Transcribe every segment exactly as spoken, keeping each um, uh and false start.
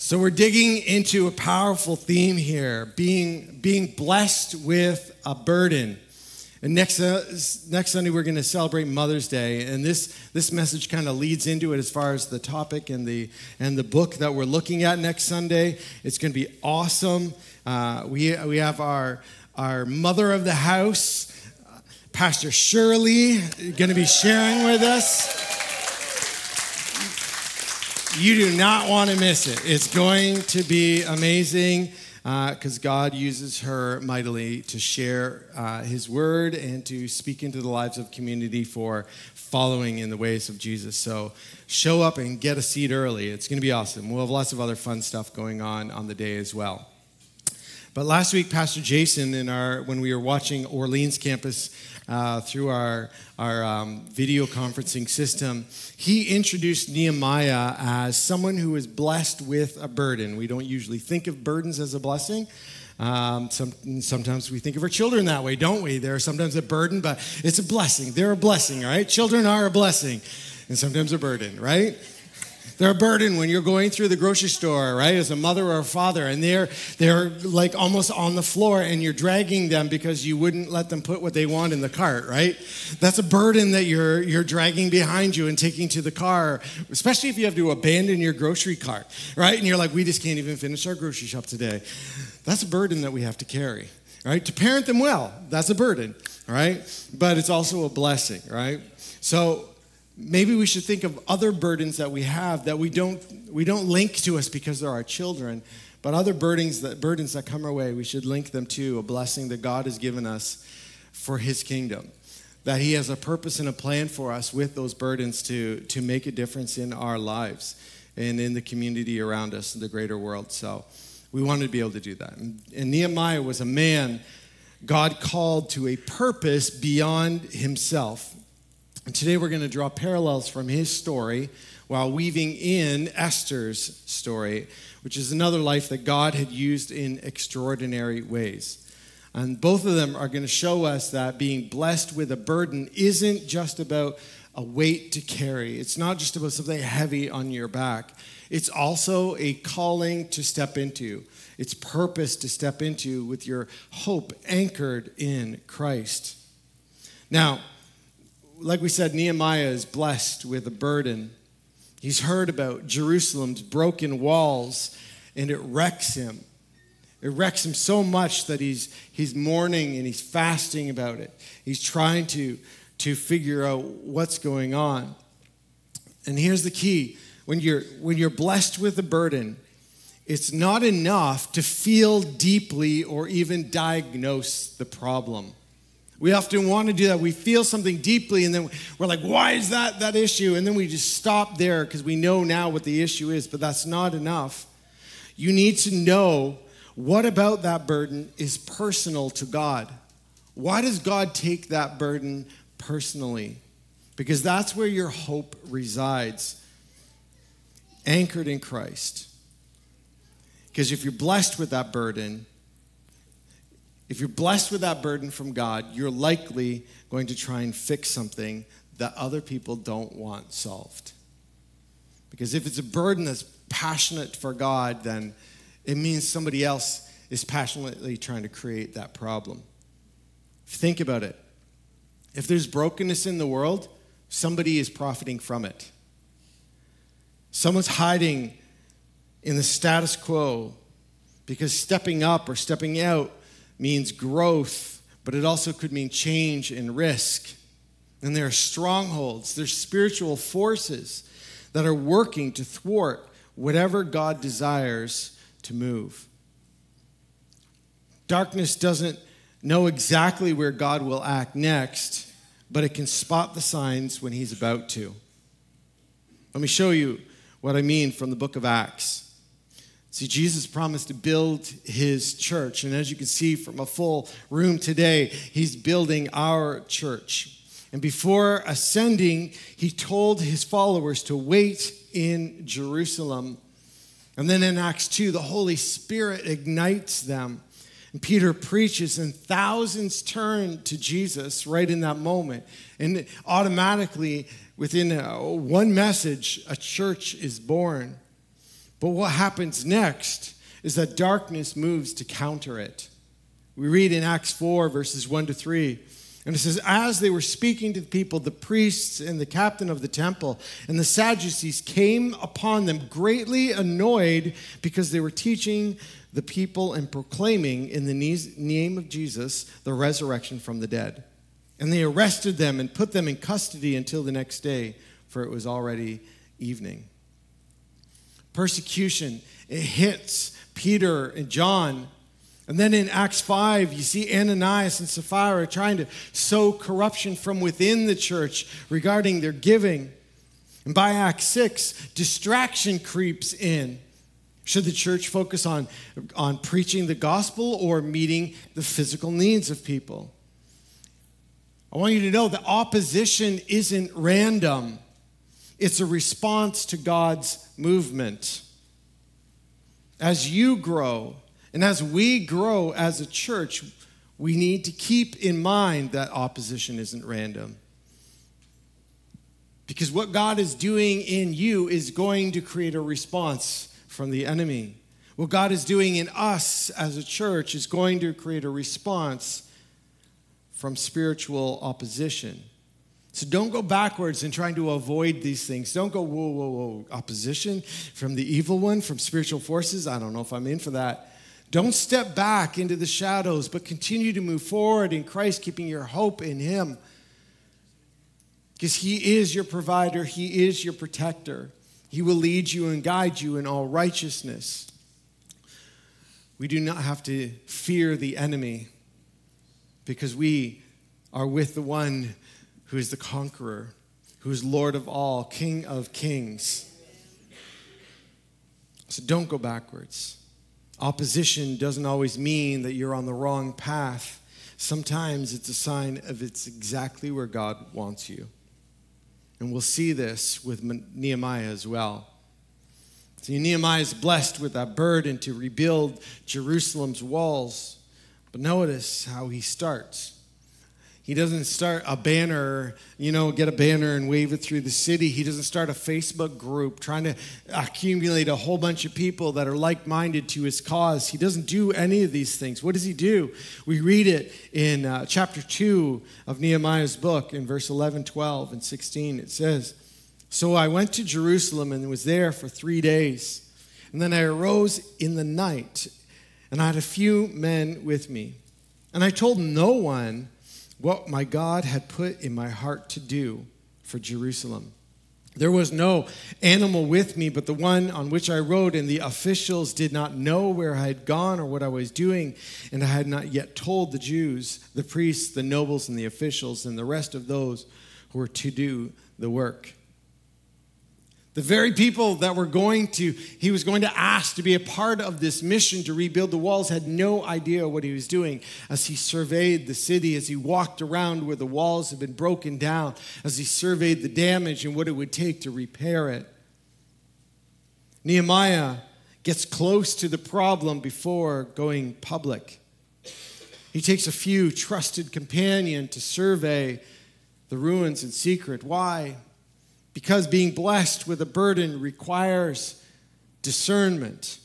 So we're digging into a powerful theme here, being being blessed with a burden. And next uh, next Sunday we're going to celebrate Mother's Day, and this this message kind of leads into it as far as the topic and the and the book that we're looking at next Sunday. It's going to be awesome. Uh, we we have our our mother of the house, Pastor Shirley, going to be sharing with us. You do not want to miss it. It's going to be amazing because uh, God uses her mightily to share uh, his word and to speak into the lives of community for following in the ways of Jesus. So show up and get a seat early. It's going to be awesome. We'll have lots of other fun stuff going on on the day as well. But last week, Pastor Jason, in our when we were watching Orleans campus uh, through our, our um, video conferencing system, he introduced Nehemiah as someone who is blessed with a burden. We don't usually think of burdens as a blessing. Um, some, sometimes we think of our children that way, don't we? They're sometimes a burden, but it's a blessing. They're a blessing, right? Children are a blessing, and sometimes a burden, right? They're a burden when you're going through the grocery store, right, as a mother or a father, and they're they're like almost on the floor, and you're dragging them because you wouldn't let them put what they want in the cart, right? That's a burden that you're you're dragging behind you and taking to the car, especially if you have to abandon your grocery cart, right? And you're like, we just can't even finish our grocery shop today. That's a burden that we have to carry, right? To parent them well, that's a burden, right? But it's also a blessing, right? So maybe we should think of other burdens that we have that we don't we don't link to us because they're our children, but other burdens that burdens that come our way, we should link them to a blessing that God has given us for his kingdom. That he has a purpose and a plan for us with those burdens to, to make a difference in our lives and in the community around us in the greater world. So we wanted to be able to do that. And, and Nehemiah was a man God called to a purpose beyond himself. And today we're going to draw parallels from his story while weaving in Esther's story, which is another life that God had used in extraordinary ways. And both of them are going to show us that being blessed with a burden isn't just about a weight to carry. It's not just about something heavy on your back. It's also a calling to step into. It's purpose to step into with your hope anchored in Christ. Now, like we said, Nehemiah is blessed with a burden. He's heard about Jerusalem's broken walls, and it wrecks him. It wrecks him so much that he's he's mourning and he's fasting about it. He's trying to, to figure out what's going on. And here's the key. When you're, when you're blessed with a burden, it's not enough to feel deeply or even diagnose the problem. We often want to do that. We feel something deeply, and then we're like, why is that that issue? And then we just stop there because we know now what the issue is, but that's not enough. You need to know what about that burden is personal to God. Why does God take that burden personally? Because that's where your hope resides, anchored in Christ. Because if you're blessed with that burden, If you're blessed with that burden from God, you're likely going to try and fix something that other people don't want solved. Because if it's a burden that's passionate for God, then it means somebody else is passionately trying to create that problem. Think about it. If there's brokenness in the world, somebody is profiting from it. Someone's hiding in the status quo because stepping up or stepping out means growth, but it also could mean change and risk. And there are strongholds, there's spiritual forces that are working to thwart whatever God desires to move. Darkness doesn't know exactly where God will act next, but it can spot the signs when he's about to. Let me show you what I mean from the book of Acts. See, Jesus promised to build his church. And as you can see from a full room today, he's building our church. And before ascending, he told his followers to wait in Jerusalem. And then in Acts two, the Holy Spirit ignites them. And Peter preaches, and thousands turn to Jesus right in that moment. And automatically, within a, one message, a church is born. But what happens next is that darkness moves to counter it. We read in Acts four, verses one to three, and it says, as they were speaking to the people, the priests and the captain of the temple and the Sadducees came upon them greatly annoyed because they were teaching the people and proclaiming in the name of Jesus the resurrection from the dead. And they arrested them and put them in custody until the next day, for it was already evening. Persecution, it hits Peter and John. And then in Acts five, you see Ananias and Sapphira trying to sow corruption from within the church regarding their giving. And by Acts six, distraction creeps in. Should the church focus on, on preaching the gospel or meeting the physical needs of people? I want you to know that opposition isn't random. It's a response to God's movement. As you grow, and as we grow as a church, we need to keep in mind that opposition isn't random. Because what God is doing in you is going to create a response from the enemy. What God is doing in us as a church is going to create a response from spiritual opposition. So don't go backwards in trying to avoid these things. Don't go, whoa, whoa, whoa, opposition from the evil one, from spiritual forces. I don't know if I'm in for that. Don't step back into the shadows, but continue to move forward in Christ, keeping your hope in Him. Because He is your provider. He is your protector. He will lead you and guide you in all righteousness. We do not have to fear the enemy because we are with the one who is the conqueror, who is Lord of all, King of kings. So don't go backwards. Opposition doesn't always mean that you're on the wrong path. Sometimes it's a sign of it's exactly where God wants you. And we'll see this with Nehemiah as well. See, Nehemiah is blessed with that burden to rebuild Jerusalem's walls. But notice how he starts. He doesn't start a banner, you know, get a banner and wave it through the city. He doesn't start a Facebook group trying to accumulate a whole bunch of people that are like-minded to his cause. He doesn't do any of these things. What does he do? We read it in uh, chapter two of Nehemiah's book in verse eleven, twelve, and sixteen. It says, "So I went to Jerusalem and was there for three days. And then I arose in the night, and I had a few men with me. And I told no one what my God had put in my heart to do for Jerusalem. There was no animal with me but the one on which I rode, and the officials did not know where I had gone or what I was doing, and I had not yet told the Jews, the priests, the nobles, and the officials, and the rest of those who were to do the work." The very people that were going to, he was going to ask to be a part of this mission to rebuild the walls had no idea what he was doing as he surveyed the city, as he walked around where the walls had been broken down, as he surveyed the damage and what it would take to repair it. Nehemiah gets close to the problem before going public. He takes a few trusted companions to survey the ruins in secret. Why? Because being blessed with a burden requires discernment.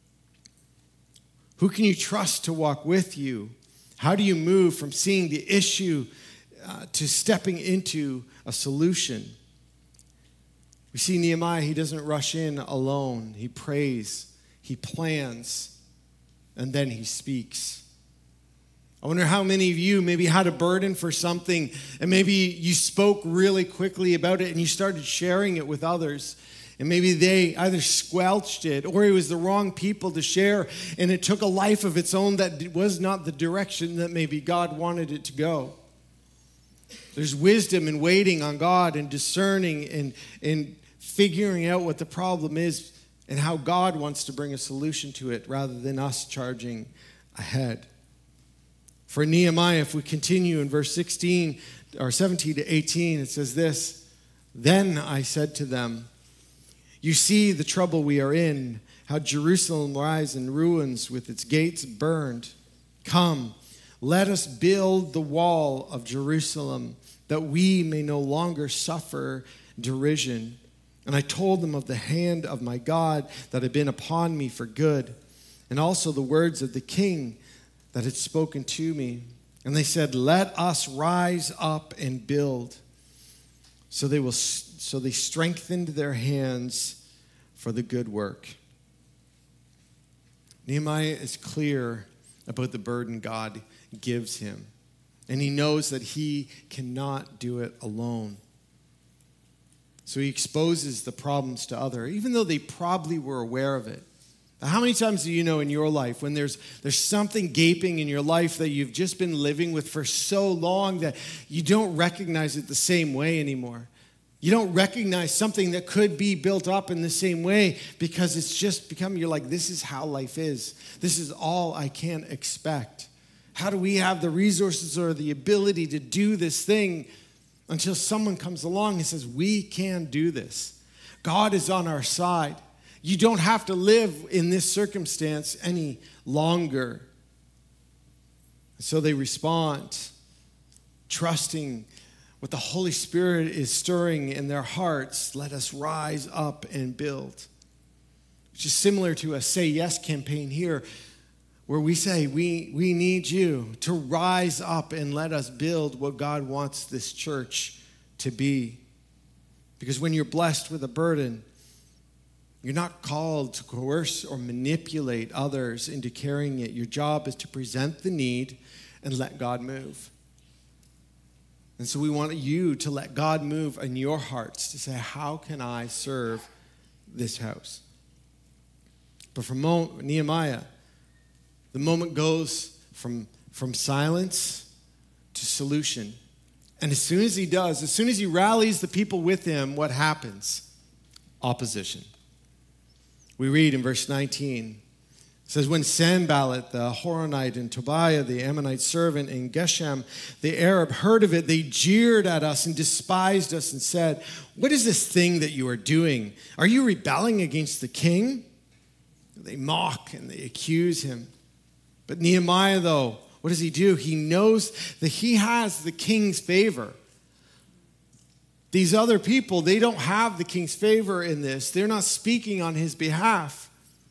Who can you trust to walk with you? How do you move from seeing the issue uh, to stepping into a solution? We see Nehemiah, he doesn't rush in alone. He prays, he plans, and then he speaks. I wonder how many of you maybe had a burden for something and maybe you spoke really quickly about it and you started sharing it with others. And maybe they either squelched it or it was the wrong people to share, and it took a life of its own that was not the direction that maybe God wanted it to go. There's wisdom in waiting on God and discerning and, and figuring out what the problem is and how God wants to bring a solution to it rather than us charging ahead. For Nehemiah, if we continue in verse sixteen or seventeen to eighteen, it says this: "Then I said to them, you see the trouble we are in, how Jerusalem lies in ruins with its gates burned. Come, let us build the wall of Jerusalem, that we may no longer suffer derision. And I told them of the hand of my God that had been upon me for good, and also the words of the king that had spoken to me. And they said, let us rise up and build. So they will. So they strengthened their hands for the good work. Nehemiah is clear about the burden God gives him. And he knows that he cannot do it alone. So he exposes the problems to others, even though they probably were aware of it. How many times do you know in your life when there's there's something gaping in your life that you've just been living with for so long that you don't recognize it the same way anymore? You don't recognize something that could be built up in the same way because it's just become, you're like, this is how life is. This is all I can expect. How do we have the resources or the ability to do this thing until someone comes along and says, we can do this. God is on our side. You don't have to live in this circumstance any longer. So they respond, trusting what the Holy Spirit is stirring in their hearts. Let us rise up and build. Which is similar to a Say Yes campaign here, where we say, we, we need you to rise up and let us build what God wants this church to be. Because when you're blessed with a burden, you're not called to coerce or manipulate others into carrying it. Your job is to present the need and let God move. And so we want you to let God move in your hearts to say, how can I serve this house? But for Mo- Nehemiah, the moment goes from, from silence to solution. And as soon as he does, as soon as he rallies the people with him, what happens? Opposition. We read in verse nineteen, it says, when Sanballat the Horonite and Tobiah the Ammonite servant and Geshem the Arab heard of it, they jeered at us and despised us and said, what is this thing that you are doing? Are you rebelling against the king? They mock and they accuse him. But Nehemiah, though, what does he do? He knows that he has the king's favor. These other people, they don't have the king's favor in this. They're not speaking on his behalf.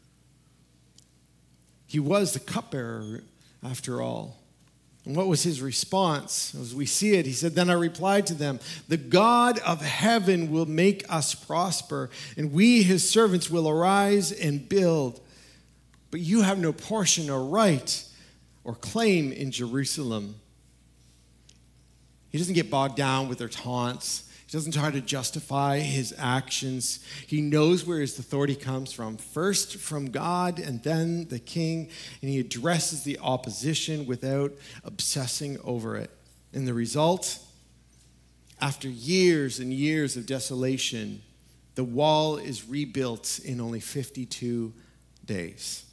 He was the cupbearer, after all. And what was his response? As we see it, he said, then I replied to them, the God of heaven will make us prosper, and we, his servants, will arise and build. But you have no portion or right or claim in Jerusalem. He doesn't get bogged down with their taunts. He doesn't try to justify his actions. He knows where his authority comes from. First from God and then the king. And he addresses the opposition without obsessing over it. And the result, after years and years of desolation, the wall is rebuilt in only fifty-two days.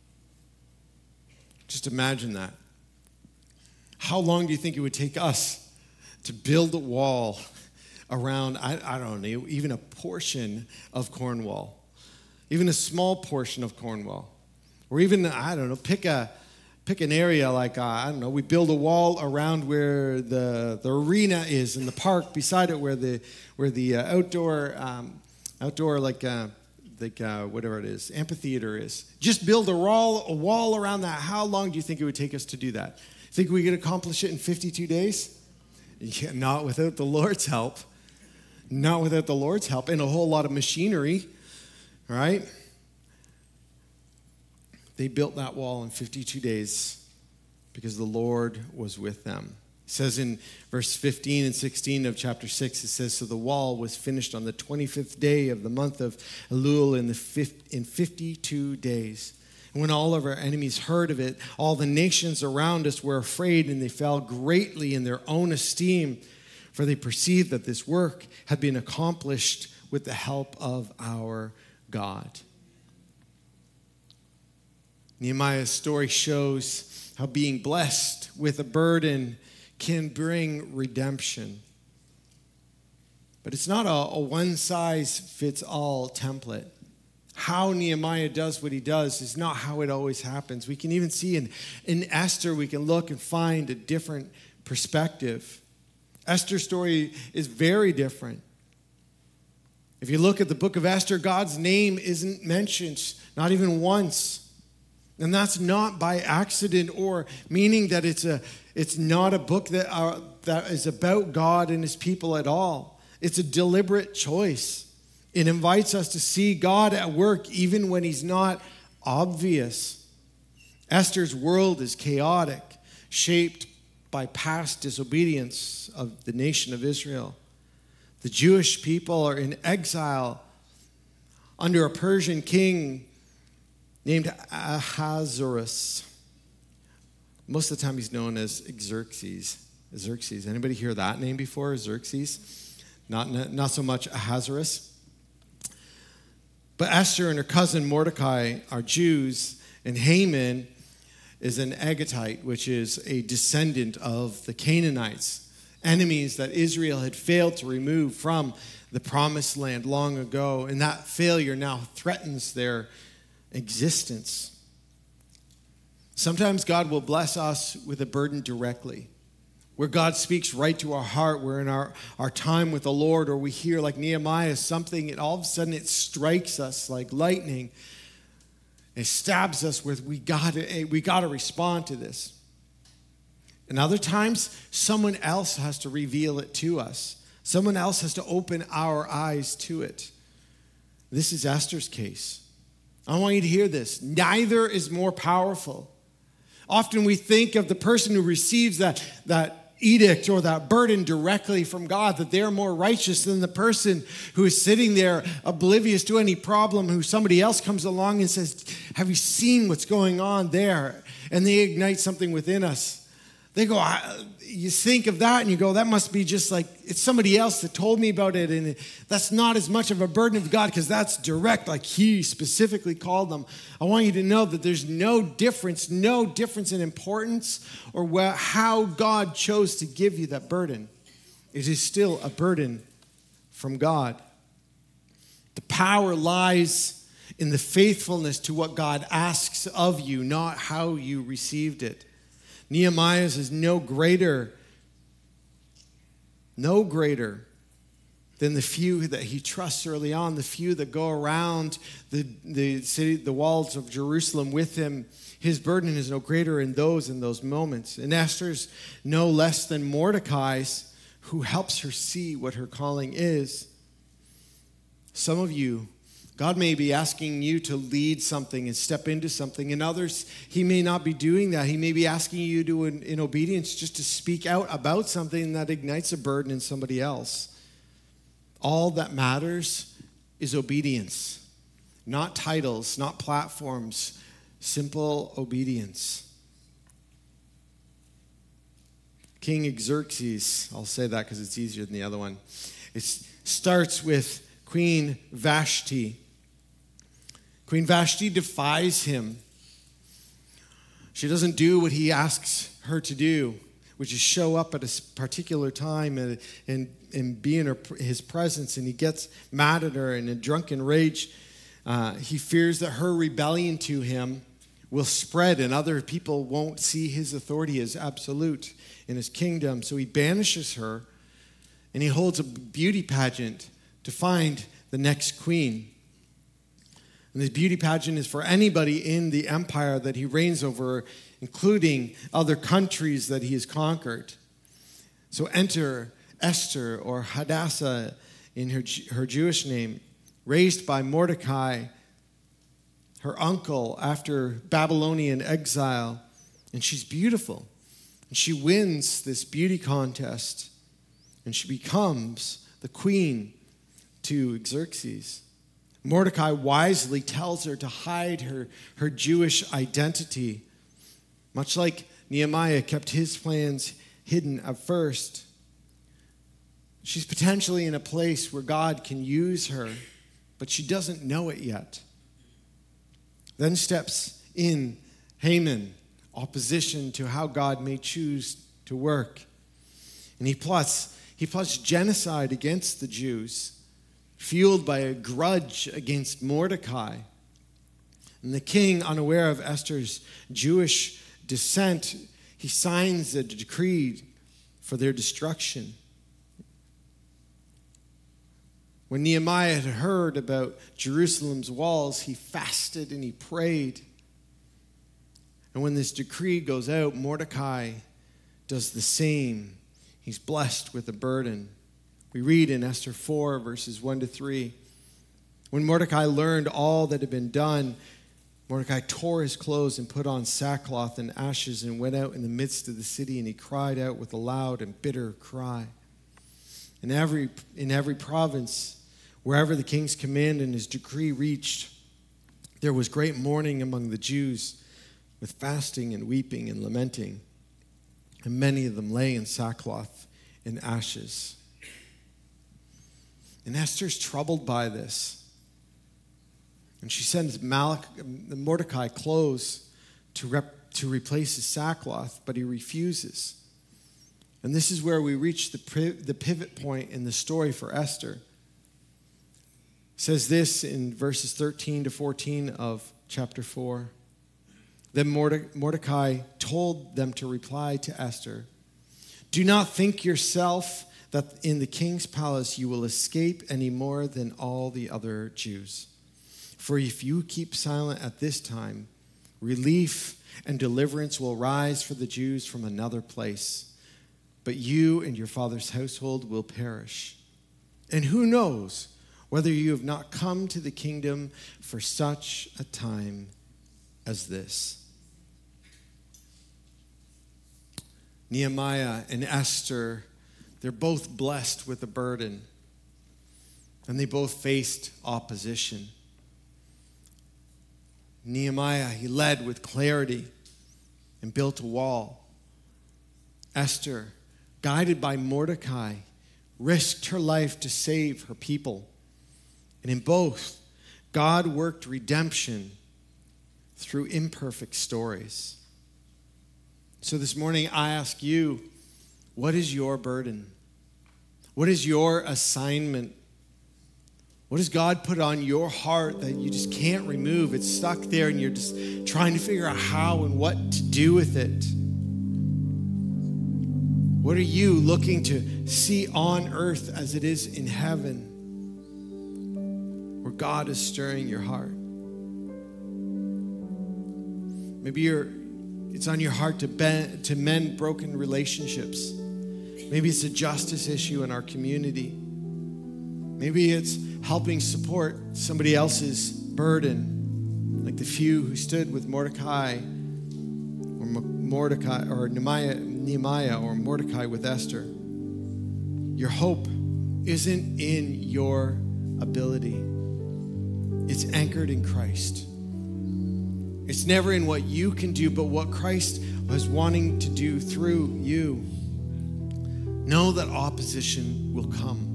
Just imagine that. How long do you think it would take us to build a wall around, I, I don't know, even a portion of Cornwall, even a small portion of Cornwall, or even, I don't know, pick a pick an area like, uh, I don't know, we build a wall around where the, the arena is in the park beside it, where the where the uh, outdoor, um, outdoor like, uh, like uh, whatever it is, amphitheater is. Just build a wall, a wall around that. How long do you think it would take us to do that? Think we could accomplish it in fifty-two days? Yeah, not without the Lord's help. Not without the Lord's help and a whole lot of machinery, right? They built that wall in fifty-two days because the Lord was with them. It says in verse fifteen and sixteen of chapter six, it says, so the wall was finished on the twenty-fifth day of the month of Elul in, the fifth, in fifty-two days. And when all of our enemies heard of it, all the nations around us were afraid, and they fell greatly in their own esteem, for they perceived that this work had been accomplished with the help of our God. Nehemiah's story shows how being blessed with a burden can bring redemption. But it's not a, a one-size-fits-all template. How Nehemiah does what he does is not how it always happens. We can even see in, in Esther, we can look and find a different perspective. Esther's story is very different. If you look at the book of Esther, God's name isn't mentioned, not even once. And that's not by accident or meaning that it's a it's not a book that are, that is about God and his people at all. It's a deliberate choice. It invites us to see God at work even when he's not obvious. Esther's world is chaotic, shaped by past disobedience of the nation of Israel. The Jewish people are in exile under a Persian king named Ahasuerus. Most of the time he's known as Xerxes. Xerxes. Anybody hear that name before? Xerxes? Not, not so much Ahasuerus. But Esther and her cousin Mordecai are Jews, and Haman is an Agagite, which is a descendant of the Canaanites, enemies that Israel had failed to remove from the promised land long ago. And that failure now threatens their existence. Sometimes God will bless us with a burden directly, where God speaks right to our heart. We're in our, our time with the Lord, or we hear like Nehemiah something, and all of a sudden it strikes us like lightning. It stabs us with, we gotta, we gotta respond to this. And other times, someone else has to reveal it to us. Someone else has to open our eyes to it. This is Esther's case. I want you to hear this. Neither is more powerful. Often we think of the person who receives that, that edict or that burden directly from God, that they're more righteous than the person who is sitting there oblivious to any problem, who somebody else comes along and says, have you seen what's going on there? And they ignite something within us. They go, you think of that and you go, that must be just like, it's somebody else that told me about it. And that's not as much of a burden of God because that's direct, like he specifically called them. I want you to know that there's no difference, no difference in importance or wh- how God chose to give you that burden. It is still a burden from God. The power lies in the faithfulness to what God asks of you, not how you received it. Nehemiah's is no greater, no greater than the few that he trusts early on, the few that go around the, the city, the walls of Jerusalem with him. His burden is no greater in those in those moments. And Esther's no less than Mordecai's, who helps her see what her calling is. Some of you, God may be asking you to lead something and step into something. And others, he may not be doing that. He may be asking you to, in, in obedience, just to speak out about something that ignites a burden in somebody else. All that matters is obedience. Not titles, not platforms. Simple obedience. King Xerxes, I'll say that because it's easier than the other one. It starts with Queen Vashti. Queen Vashti defies him. She doesn't do what he asks her to do, which is show up at a particular time and, and, and be in her, his presence, and he gets mad at her in a drunken rage. Uh, he fears that her rebellion to him will spread and other people won't see his authority as absolute in his kingdom. So he banishes her, and he holds a beauty pageant to find the next queen. And this beauty pageant is for anybody in the empire that he reigns over, including other countries that he has conquered. So enter Esther, or Hadassah in her, her Jewish name, raised by Mordecai, her uncle, after Babylonian exile. And she's beautiful. And she wins this beauty contest. And she becomes the queen to Xerxes. Mordecai wisely tells her to hide her, her Jewish identity, much like Nehemiah kept his plans hidden at first. She's potentially in a place where God can use her, but she doesn't know it yet. Then steps in Haman, opposition to how God may choose to work. And he plots, he plots genocide against the Jews, fueled by a grudge against Mordecai. And the king, unaware of Esther's Jewish descent, he signs a decree for their destruction. When Nehemiah had heard about Jerusalem's walls, he fasted and he prayed. And when this decree goes out, Mordecai does the same. He's blessed with a burden. We read in Esther four, verses one to three. When Mordecai learned all that had been done, Mordecai tore his clothes and put on sackcloth and ashes and went out in the midst of the city, and he cried out with a loud and bitter cry. In every, in every province, wherever the king's command and his decree reached, there was great mourning among the Jews, with fasting and weeping and lamenting. And many of them lay in sackcloth and ashes. And Esther's troubled by this. And she sends Malach, Mordecai clothes to, rep, to replace his sackcloth, but he refuses. And this is where we reach the, the pivot point in the story for Esther. It says this in verses thirteen to fourteen of chapter four. Then Mordecai told them to reply to Esther, "Do not think yourself that in the king's palace you will escape any more than all the other Jews. For if you keep silent at this time, relief and deliverance will rise for the Jews from another place. But you and your father's household will perish. And who knows whether you have not come to the kingdom for such a time as this." Nehemiah and Esther, they're both blessed with a burden, and they both faced opposition. Nehemiah, he led with clarity and built a wall. Esther, guided by Mordecai, risked her life to save her people. And in both, God worked redemption through imperfect stories. So this morning, I ask you, what is your burden? What is your assignment? What has God put on your heart that you just can't remove? It's stuck there and you're just trying to figure out how and what to do with it. What are you looking to see on earth as it is in heaven, where God is stirring your heart? Maybe you're It's on your heart to, bend, to mend broken relationships. Maybe it's a justice issue in our community. Maybe it's helping support somebody else's burden, like the few who stood with Mordecai, or Mordecai, or Nehemiah, Nehemiah, or Mordecai with Esther. Your hope isn't in your ability. It's anchored in Christ. It's never in what you can do, but what Christ was wanting to do through you. Know that opposition will come.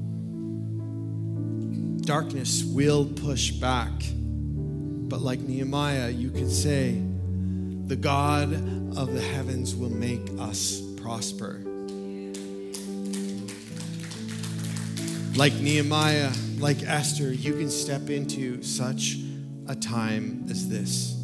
Darkness will push back. But like Nehemiah, you can say, the God of the heavens will make us prosper. Like Nehemiah, like Esther, you can step into such a time as this.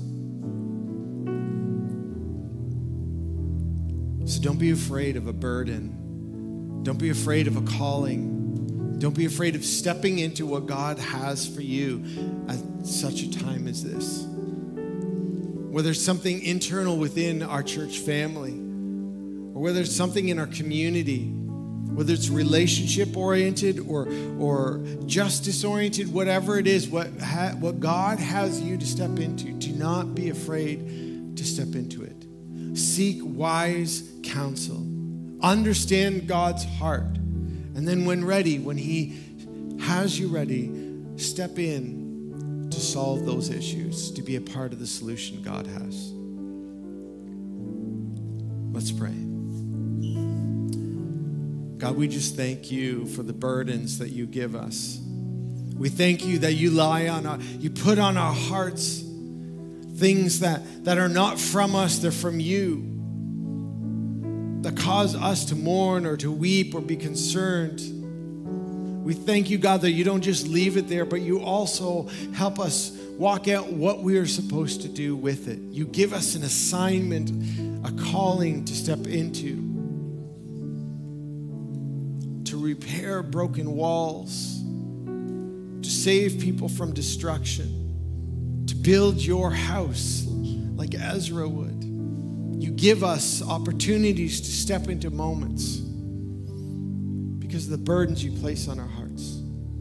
So don't be afraid of a burden. Don't be afraid of a calling. Don't be afraid of stepping into what God has for you at such a time as this. Whether it's something internal within our church family, or whether it's something in our community, whether it's relationship-oriented or, or justice-oriented, whatever it is, what, ha, what God has you to step into, do not be afraid to step into it. Seek wise counsel. Understand God's heart. And then when ready, when he has you ready, step in to solve those issues, to be a part of the solution God has. Let's pray. God, we just thank you for the burdens that you give us. We thank you that you lie on our, you put on our hearts things that, that are not from us, they're from you, that cause us to mourn or to weep or be concerned. We thank you, God, that you don't just leave it there, but you also help us walk out what we are supposed to do with it. You give us an assignment, a calling to step into, to repair broken walls, to save people from destruction, to build your house like Ezra would. You give us opportunities to step into moments because of the burdens you place on our hearts.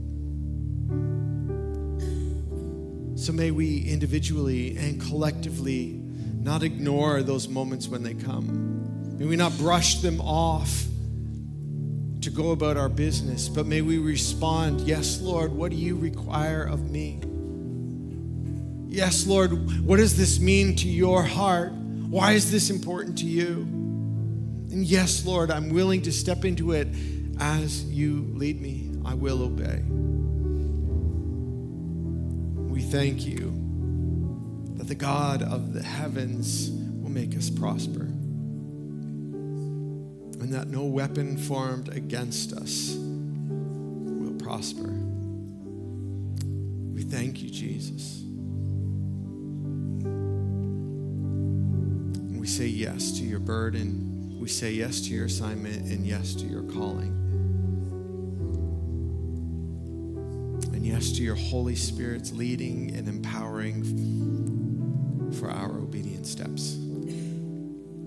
So may we individually and collectively not ignore those moments when they come. May we not brush them off to go about our business, but may we respond, yes, Lord, what do you require of me? Yes, Lord, what does this mean to your heart? Why is this important to you? And yes, Lord, I'm willing to step into it as you lead me. I will obey. We thank you that the God of the heavens will make us prosper, and that no weapon formed against us will prosper. We thank you, Jesus. And we say yes to your burden. We say yes to your assignment and yes to your calling. And yes to your Holy Spirit's leading and empowering for our obedient steps.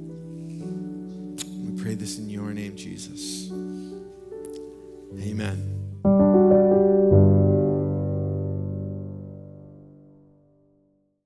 We pray this in your name, Jesus. Amen.